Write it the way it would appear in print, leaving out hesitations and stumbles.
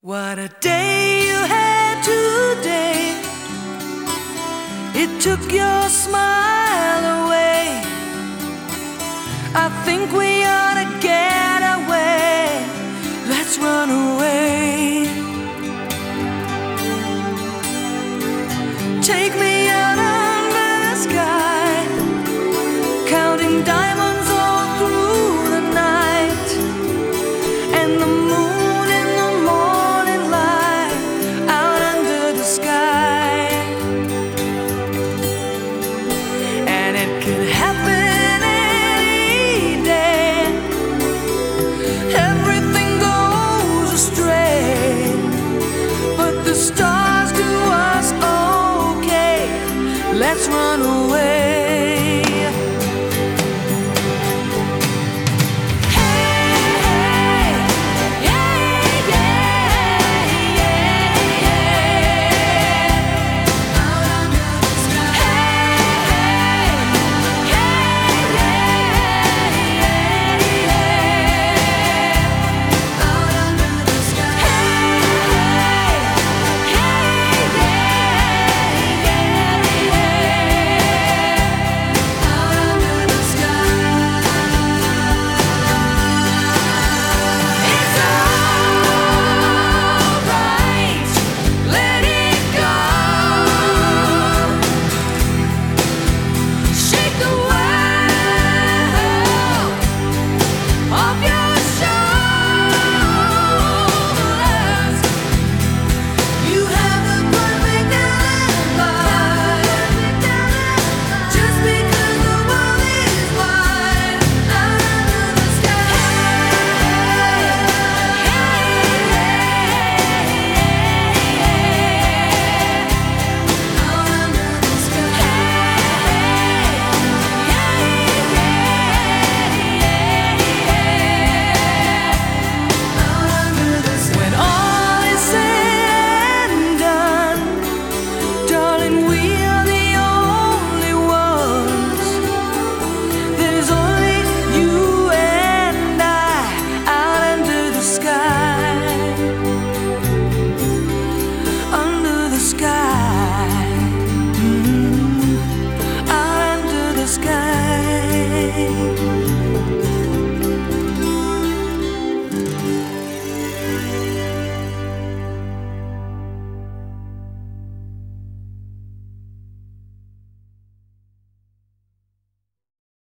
What a day you had today. It took your smile away. I think we ought to get away. Let's run away. Take me out under the sky, counting diamonds all through the night, and the moon in the morning light out under the sky. And it could happen any day. Everything goes astray, but the stars do us okay. Let's run away.